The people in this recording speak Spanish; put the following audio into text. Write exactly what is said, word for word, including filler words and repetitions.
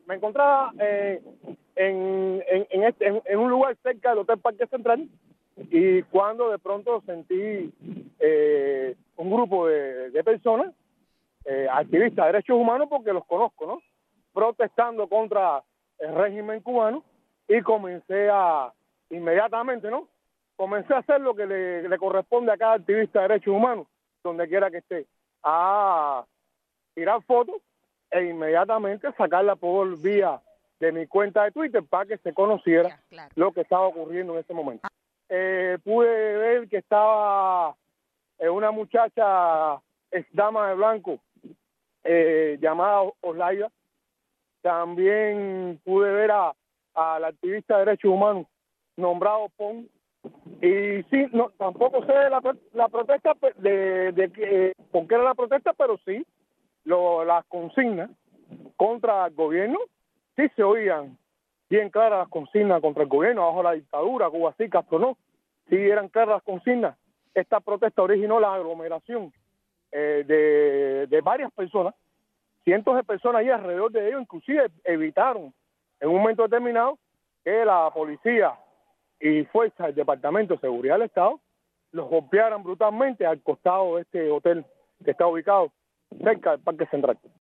me encontraba eh, en, en, en, este, en, en un lugar cerca del Hotel Parque Central, y cuando de pronto sentí eh, un grupo de, de personas, eh, activistas de derechos humanos, porque los conozco, ¿no?, protestando contra el régimen cubano, y comencé a, inmediatamente, ¿no?, comencé a hacer lo que le, le corresponde a cada activista de derechos humanos, donde quiera que esté, a tirar fotos e inmediatamente sacarla por vía de mi cuenta de Twitter para que se conociera Ya, claro. lo que estaba ocurriendo en ese momento. Eh, pude ver que estaba eh, una muchacha, ex dama de blanco, eh, llamada Olaida. También pude ver a, a la activista de derechos humanos nombrado Pon. Y sí, no, tampoco sé de la, la protesta, de, de, de por qué era la protesta, pero sí, lo, las consignas contra el gobierno, sí se oían bien claras las consignas contra el gobierno, bajo la dictadura, Cuba sí, Castro no, sí eran claras las consignas. Esta protesta originó la aglomeración eh, de, de varias personas, cientos de personas y alrededor de ellos, inclusive evitaron en un momento determinado que la policía y fuerzas del Departamento de Seguridad del Estado los golpearan brutalmente al costado de este hotel que está ubicado cerca del Parque Central.